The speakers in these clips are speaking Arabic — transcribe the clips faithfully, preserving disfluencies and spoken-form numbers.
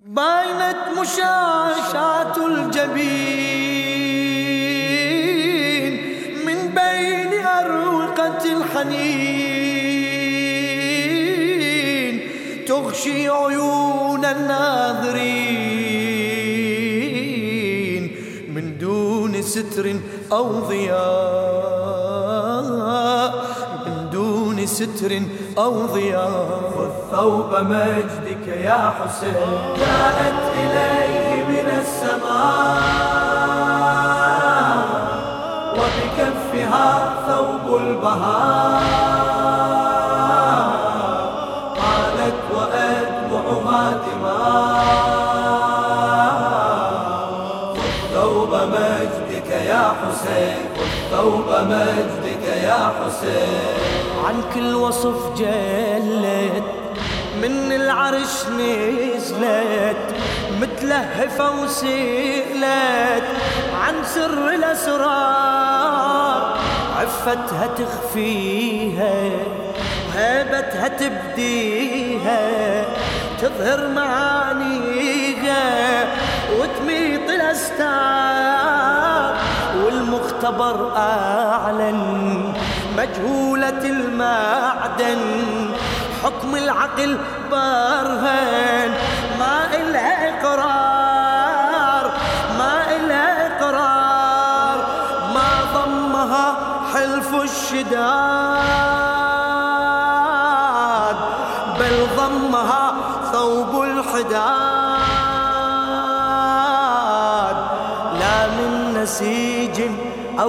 باينت مشاشات الجبين من بين أروقة الحنين تغشي عيون الناظرين من دون ستر أو ضياء، من دون ستر أو ضياء. خذ ثوب مجدك يا حسين، جاءت إليه من السماء وبكفها ثوب البهاء، قالت وأدمعها دماء. خذ ثوب مجدك يا حسين، خذ ثوب مجدك يا حسين. عن كل وصف جلت من العرش نزلت متلهفة وسئلت عن سر الأسرار، عفتها تخفيها هيبتها تبديها، تظهر معانيها وتميط الأستار. والمختبر أعلن مجهولة المعدن، حكم العقل برهن ما إلها إقرار، ما إلها إقرار. ما ضمها حلف الشداد بل ضمها ثوب الحداد، لا من نسيج أو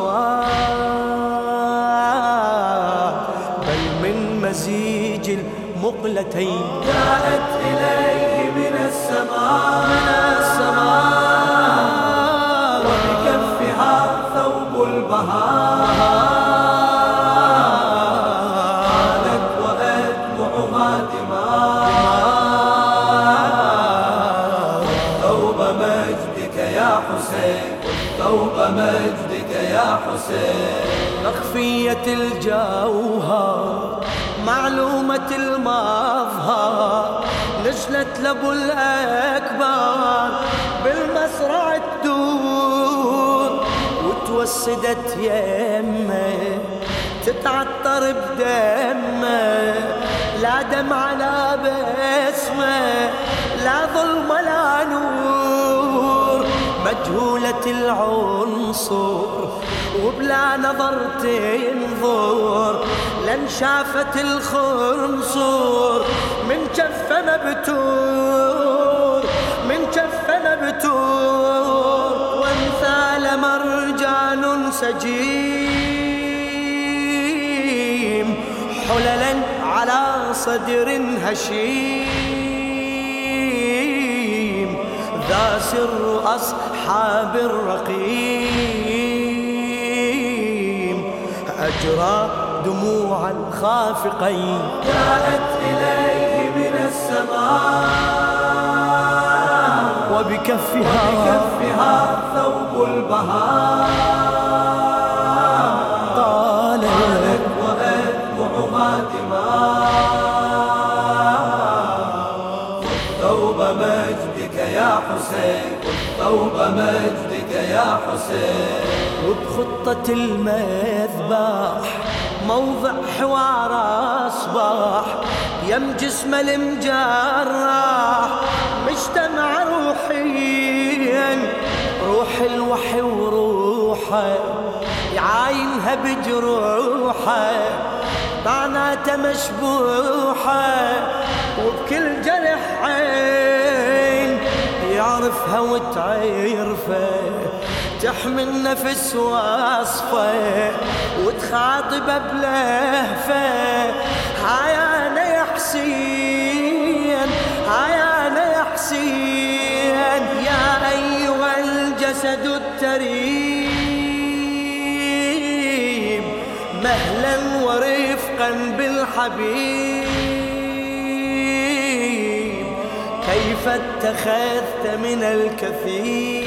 سواد بل من مزيج المقلتين. جاءت إليه من السماء، من السماء وبكفها ثوب البهاء، قالت وأدمعها دماء. ثوب مجدك يا حسين، ثوب مجدك يا حسين. مخفية الجوهر معلومة المظهر، نزلت لابو الأكبر بالمسرع تدور وتوسدت يمه تتعطر بدمه، لا دمع لا بسمه لا ظلم لا نور. مجهولة العنصر وبلا نظر تنظر، لن شافت الخنصر من كفه مبتور، من كفه مبتور. وامثال مرجان سجيم حللا على صدر هشيم، ذا سر أصحاب الرقيم أجرى دموع الخافقين. جاءت إليه من السماء وبكفها, وبكفها ثوب البهاء، قالت وأدمعها دماء. خذ ثوب مجدك يا حسين، خذ ثوب مجدك يا حسين. وبخطة المذبح موضع حوار أصبح، يم جسم المجرح مجتمع روحيا، روح الوحي وروحه يعاينها بجروحه، معناته مشبوحه وبكل جرح عين يعرفها وتعرفه، تحمل نفس وصفه وتخاطب بلهفه. هاي أنا يا حسين، هاي أنا يا حسين، يا أيها الجسد التريم، مهلا ورفقا بالحبيب، كيف اتخذت من الكثير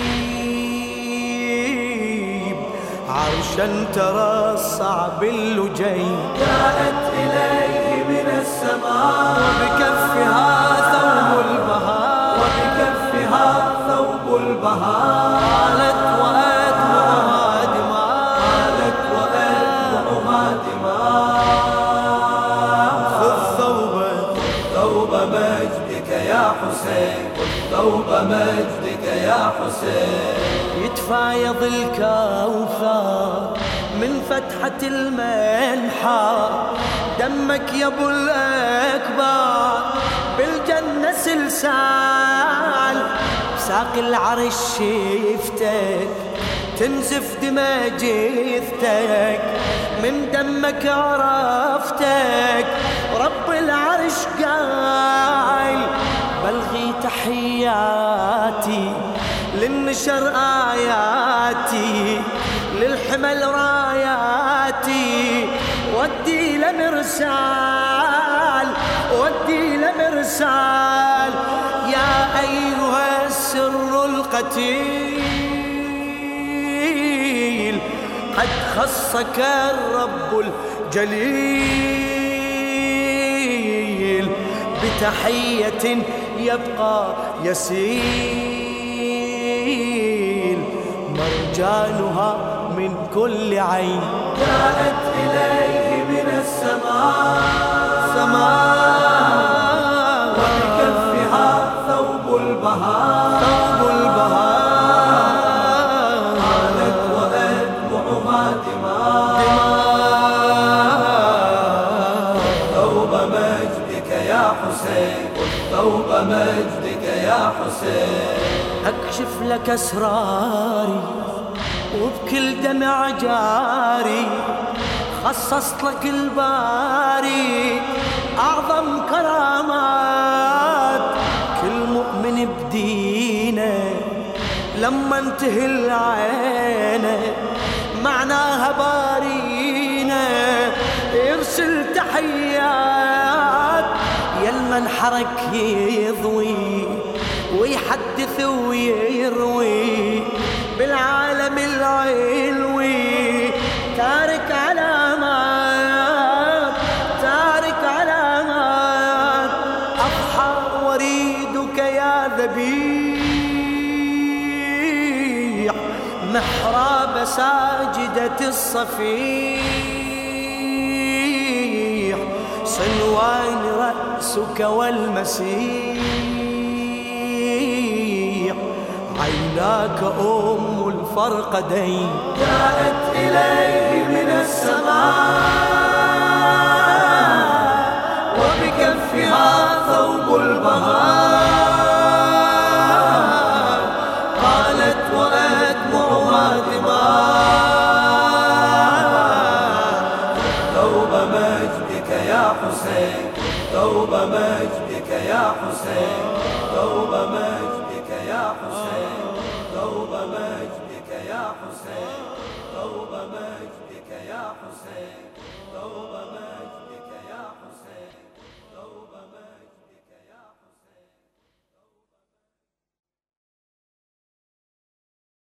عرشا ترصع باللجين. جاءت إليه من السماء وبكفها ثوب البهاء، مجدك يا حسين، ثوب مجدك يا حسين. يتفايض الكوثر من فتحة المنحى، دمك يا ابو الاكبر بالجنة سلسال، ساق العرش شفتك تنزف دمى جثتك، من دمك عرفتك رب العرش قايل، بلغي تحياتي للنشر آياتي، للحمل راياتي، ودي لمرسال ودي لمرسال، يا أيها السر القتيل قد خصك الرب الجليل، بتحية يبقى يسيل، مرجانها من كل عين جاءت إليه من السماء، سماء وبكفها ثوب البهاء، ثوب البهاء، قالت وأدمعها دماء، ثوب مجدك يا حسين، ثوب مجدك يا حسين. أكشف لك أسراري وبكل دمع جاري، خصصت لك الباري أعظم كرامات، كل مؤمن بدينه لما انتهي العينه معناها بارينا، يرسل تحيات يلمن حرك يضوي ويحدث ويروي بالعالم العلوي، تارك علامات تارك علامات، أضحى وريدك يا ذبيح، محراب ساجدة الصفيح، صنوان رأسك والمسيح، عيناك أم الفرقدين جاءت إليه من السماء، وبكفها ثوب البهاء، قالت وأدمعها دماء، ثوب مجدك يا حسين، ثوب مجدك يا حسين، ثوب مجدك يا حسين، ثوب مجدك يا حسين، ثوب مجدك يا حسين، ثوب